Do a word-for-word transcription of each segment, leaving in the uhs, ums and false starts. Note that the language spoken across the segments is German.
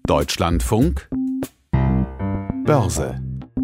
Deutschlandfunk Börse.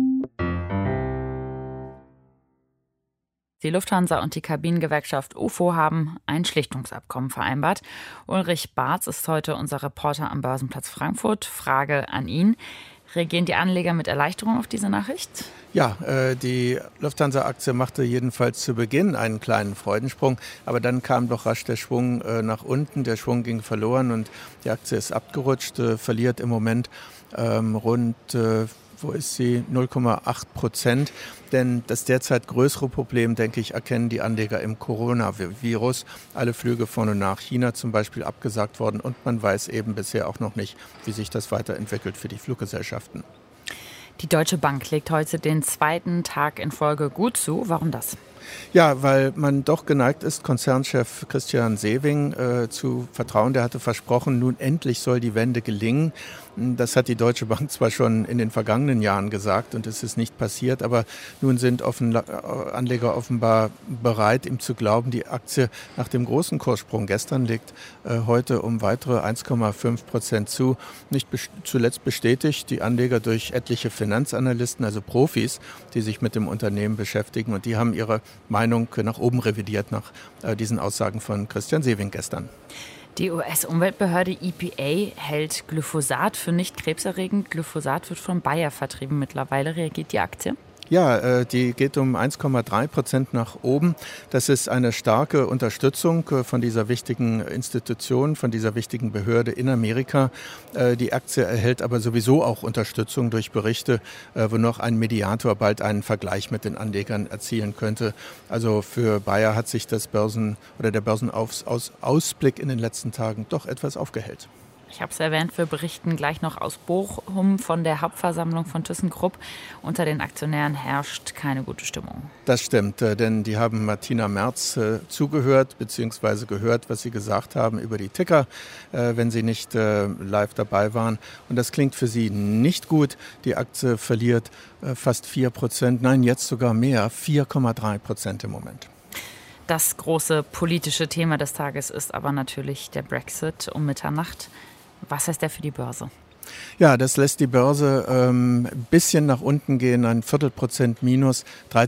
Die Lufthansa und die Kabinengewerkschaft U F O haben ein Schlichtungsabkommen vereinbart. Ulrich Barz ist heute unser Reporter am Börsenplatz Frankfurt. Frage an ihn. Reagieren die Anleger mit Erleichterung auf diese Nachricht? Ja, äh, die Lufthansa-Aktie machte jedenfalls zu Beginn einen kleinen Freudensprung, aber dann kam doch rasch der Schwung äh, nach unten, der Schwung ging verloren und die Aktie ist abgerutscht, äh, verliert im Moment ähm, rund, äh, wo ist sie, null Komma acht Prozent. Denn das derzeit größere Problem, denke ich, erkennen die Anleger im Coronavirus. Alle Flüge von und nach China zum Beispiel abgesagt worden und man weiß eben bisher auch noch nicht, wie sich das weiterentwickelt für die Fluggesellschaften. Die Deutsche Bank legt heute den zweiten Tag in Folge gut zu. Warum das? Ja, weil man doch geneigt ist, Konzernchef Christian Sewing äh, zu vertrauen. Der hatte versprochen, nun endlich soll die Wende gelingen. Das hat die Deutsche Bank zwar schon in den vergangenen Jahren gesagt und es ist nicht passiert, aber nun sind offen, Anleger offenbar bereit, ihm zu glauben, die Aktie nach dem großen Kurssprung gestern legt äh, heute um weitere eins Komma fünf Prozent zu. Nicht best- zuletzt bestätigt die Anleger durch etliche Finanzanalysten, also Profis, die sich mit dem Unternehmen beschäftigen und die haben ihre Meinung nach oben revidiert nach äh, diesen Aussagen von Christian Sewing gestern. Die U S-Umweltbehörde E P A hält Glyphosat für nicht krebserregend. Glyphosat wird von Bayer vertrieben mittlerweile. Reagiert die Aktie? Ja, die geht um eins Komma drei Prozent nach oben. Das ist eine starke Unterstützung von dieser wichtigen Institution, von dieser wichtigen Behörde in Amerika. Die Aktie erhält aber sowieso auch Unterstützung durch Berichte, wo noch ein Mediator bald einen Vergleich mit den Anlegern erzielen könnte. Also für Bayer hat sich das Börsen- oder der Börsenausblick in den letzten Tagen doch etwas aufgehellt. Ich habe es erwähnt, wir berichten gleich noch aus Bochum von der Hauptversammlung von ThyssenKrupp. Unter den Aktionären herrscht keine gute Stimmung. Das stimmt, denn die haben Martina Merz äh, zugehört bzw. gehört, was sie gesagt haben über die Ticker, äh, wenn sie nicht äh, live dabei waren. Und das klingt für sie nicht gut. Die Aktie verliert äh, fast vier Prozent, nein, jetzt sogar mehr, vier Komma drei Prozent im Moment. Das große politische Thema des Tages ist aber natürlich der Brexit um Mitternacht. Was heißt der für die Börse? Ja, das lässt die Börse ähm, ein bisschen nach unten gehen, ein Viertelprozent minus,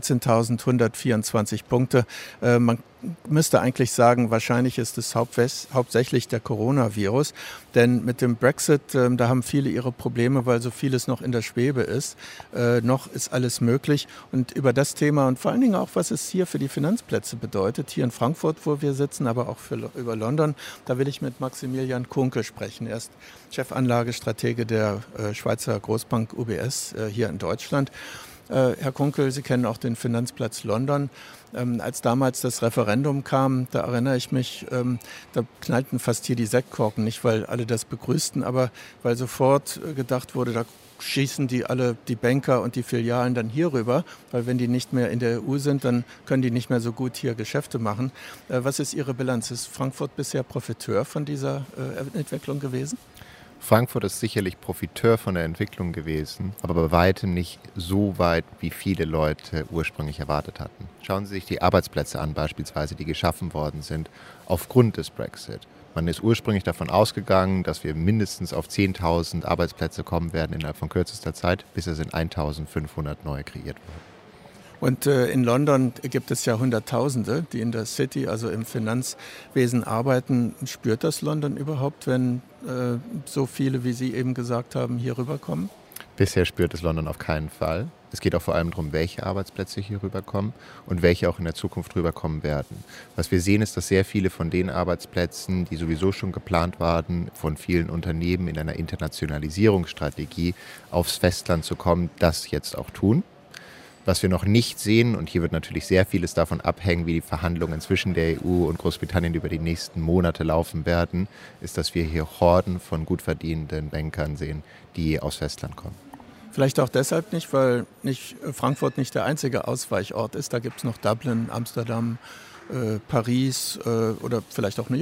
dreizehntausendhundertvierundzwanzig Punkte. Äh, man müsste eigentlich sagen, wahrscheinlich ist es hauptsächlich, hauptsächlich der Coronavirus, denn mit dem Brexit, äh, da haben viele ihre Probleme, weil so vieles noch in der Schwebe ist. Äh, noch ist alles möglich und über das Thema und vor allen Dingen auch, was es hier für die Finanzplätze bedeutet, hier in Frankfurt, wo wir sitzen, aber auch für, über London, da will ich mit Maximilian Kunkel sprechen. Er ist Chefanlagestratege der äh, Schweizer Großbank U B S äh, hier in Deutschland. Äh, Herr Kunkel, Sie kennen auch den Finanzplatz London. Ähm, als damals das Referendum kam, da erinnere ich mich, ähm, da knallten fast hier die Sektkorken, nicht weil alle das begrüßten, aber weil sofort äh, gedacht wurde, da schießen die alle, die Banker und die Filialen dann hier rüber, weil wenn die nicht mehr in der E U sind, dann können die nicht mehr so gut hier Geschäfte machen. Äh, was ist Ihre Bilanz? Ist Frankfurt bisher Profiteur von dieser äh, Entwicklung gewesen? Frankfurt ist sicherlich Profiteur von der Entwicklung gewesen, aber bei weitem nicht so weit, wie viele Leute ursprünglich erwartet hatten. Schauen Sie sich die Arbeitsplätze an, beispielsweise, die geschaffen worden sind aufgrund des Brexit. Man ist ursprünglich davon ausgegangen, dass wir mindestens auf zehntausend Arbeitsplätze kommen werden innerhalb von kürzester Zeit. Bisher sind eintausendfünfhundert neu kreiert worden. Und äh, in London gibt es ja Hunderttausende, die in der City, also im Finanzwesen arbeiten. Spürt das London überhaupt, wenn äh, so viele, wie Sie eben gesagt haben, hier rüberkommen? Bisher spürt es London auf keinen Fall. Es geht auch vor allem darum, welche Arbeitsplätze hier rüberkommen und welche auch in der Zukunft rüberkommen werden. Was wir sehen, ist, dass sehr viele von den Arbeitsplätzen, die sowieso schon geplant waren, von vielen Unternehmen in einer Internationalisierungsstrategie aufs Festland zu kommen, das jetzt auch tun. Was wir noch nicht sehen, und hier wird natürlich sehr vieles davon abhängen, wie die Verhandlungen zwischen der E U und Großbritannien über die nächsten Monate laufen werden, ist, dass wir hier Horden von gut verdienenden Bankern sehen, die aus Festland kommen. Vielleicht auch deshalb nicht, weil nicht Frankfurt nicht der einzige Ausweichort ist. Da gibt es noch Dublin, Amsterdam, äh, Paris äh, oder vielleicht auch New York.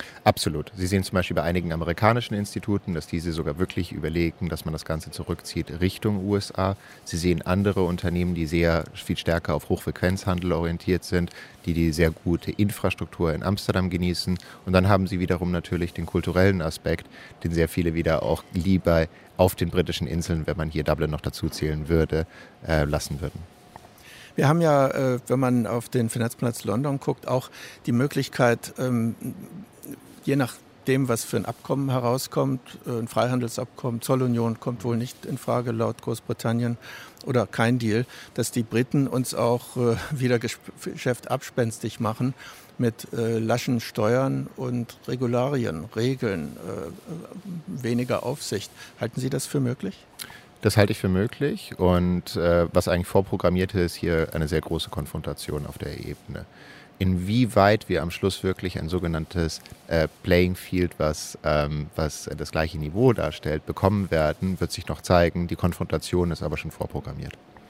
Absolut. Sie sehen zum Beispiel bei einigen amerikanischen Instituten, dass diese sogar wirklich überlegen, dass man das Ganze zurückzieht Richtung U S A. Sie sehen andere Unternehmen, die sehr viel stärker auf Hochfrequenzhandel orientiert sind, die die sehr gute Infrastruktur in Amsterdam genießen. Und dann haben sie wiederum natürlich den kulturellen Aspekt, den sehr viele wieder auch lieber auf den britischen Inseln, wenn man hier Dublin noch dazu zählen würde, äh, lassen würden. Wir haben ja, äh, wenn man auf den Finanzplatz London guckt, auch die Möglichkeit, ähm, je nachdem, was für ein Abkommen herauskommt, ein Freihandelsabkommen, Zollunion kommt wohl nicht in Frage laut Großbritannien oder kein Deal, dass die Briten uns auch äh, wieder Geschäft abspenstig machen mit äh, laschen Steuern und Regularien, Regeln, äh, weniger Aufsicht. Halten Sie das für möglich? Das halte ich für möglich und äh, was eigentlich vorprogrammiert ist, hier eine sehr große Konfrontation auf der Ebene. Inwieweit wir am Schluss wirklich ein sogenanntes äh, Playing Field, was, ähm, was das gleiche Niveau darstellt, bekommen werden, wird sich noch zeigen. Die Konfrontation ist aber schon vorprogrammiert.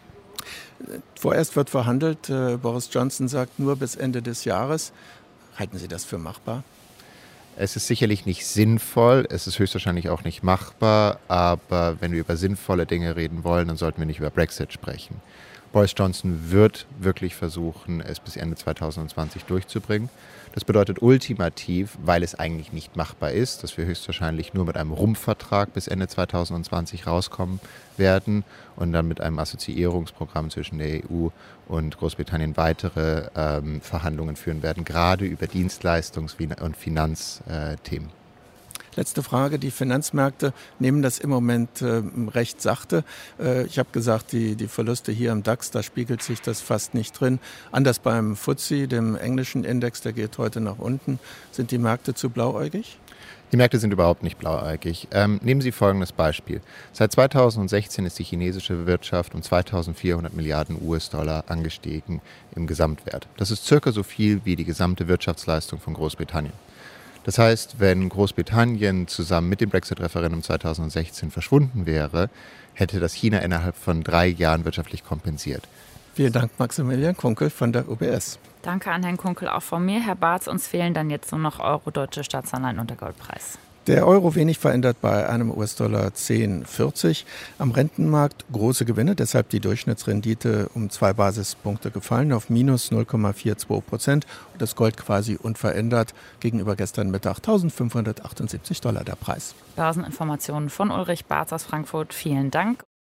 Vorerst wird verhandelt. Äh, Boris Johnson sagt nur bis Ende des Jahres. Halten Sie das für machbar? Es ist sicherlich nicht sinnvoll, es ist höchstwahrscheinlich auch nicht machbar, aber wenn wir über sinnvolle Dinge reden wollen, dann sollten wir nicht über Brexit sprechen. Boris Johnson wird wirklich versuchen, es bis Ende zweitausendzwanzig durchzubringen. Das bedeutet ultimativ, weil es eigentlich nicht machbar ist, dass wir höchstwahrscheinlich nur mit einem Rumpfvertrag bis Ende zweitausendzwanzig rauskommen werden und dann mit einem Assoziierungsprogramm zwischen der E U und Großbritannien weitere ähm, Verhandlungen führen werden, gerade über Dienstleistungs- und Finanzthemen. Letzte Frage, die Finanzmärkte nehmen das im Moment äh, recht sachte. Äh, ich habe gesagt, die, die Verluste hier im DAX, da spiegelt sich das fast nicht drin. Anders beim F T S E, dem englischen Index, der geht heute nach unten. Sind die Märkte zu blauäugig? Die Märkte sind überhaupt nicht blauäugig. Ähm, nehmen Sie folgendes Beispiel. Seit zweitausendsechzehn ist die chinesische Wirtschaft um zweitausendvierhundert Milliarden U S-Dollar angestiegen im Gesamtwert. Das ist circa so viel wie die gesamte Wirtschaftsleistung von Großbritannien. Das heißt, wenn Großbritannien zusammen mit dem Brexit-Referendum zweitausendsechzehn verschwunden wäre, hätte das China innerhalb von drei Jahren wirtschaftlich kompensiert. Vielen Dank, Maximilian Kunkel von der U B S. Danke an Herrn Kunkel auch von mir. Herr Barth, uns fehlen dann jetzt nur noch Euro, deutsche Staatsanleihen und der Goldpreis. Der Euro wenig verändert bei einem U S-Dollar zehn Komma vierzig. Am Rentenmarkt große Gewinne, deshalb die Durchschnittsrendite um zwei Basispunkte gefallen auf minus null Komma zweiundvierzig Prozent. Und das Gold quasi unverändert gegenüber gestern Mittag eintausendfünfhundertachtundsiebzig Dollar der Preis. Börseninformationen von Ulrich Barth aus Frankfurt. Vielen Dank.